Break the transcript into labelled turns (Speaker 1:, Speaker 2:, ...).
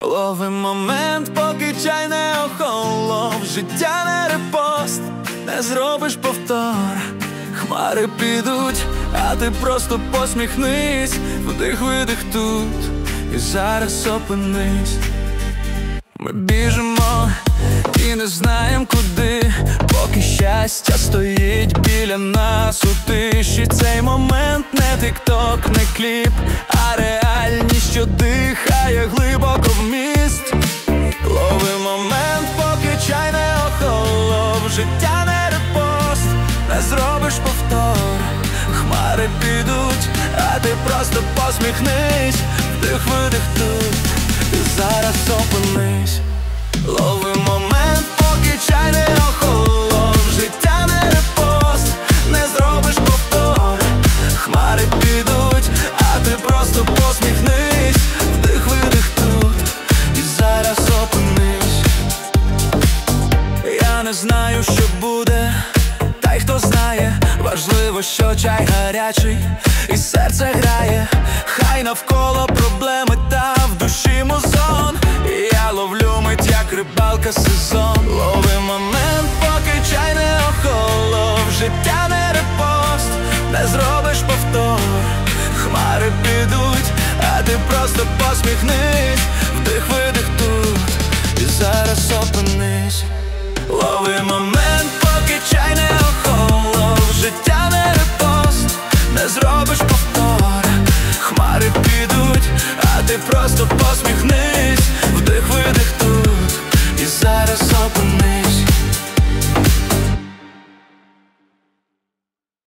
Speaker 1: Лови момент, поки чай не охолов. Життя не репост, не зробиш повтор. Хмари підуть, а ти просто посміхнись. Вдих-видих тут, і зараз опинись. Ми біжимо і не знаєм куди, поки щастя стоїть біля нас у тиші. Цей момент не тік-ток, не кліп, а реальність, що дихає глибоко в міст. Лови момент, поки чай не охолов. Життя не репост, не зробиш повтор. Хмари підуть, а ти просто посміхнись. Вдих-видих тут, і зараз опинись. Лови момент, поки чай не охолов. Життя не репост, не зробиш повтор. Хмари підуть, а ти просто посміхнись. Вдих-видих тут, і зараз опинись. Я не знаю, що буде, та й хто знає. Важливо, що чай гарячий і серце грає. Хай навколо проблеми, та в душі музон. І я ловлю мить, як рибалка, сезон. Лови момент, поки чай не охолов. Життя не репост, не зробиш повтор. Хмари підуть, а ти просто посміхнись. Вдих-видих тут, і зараз опинись. Лови момент.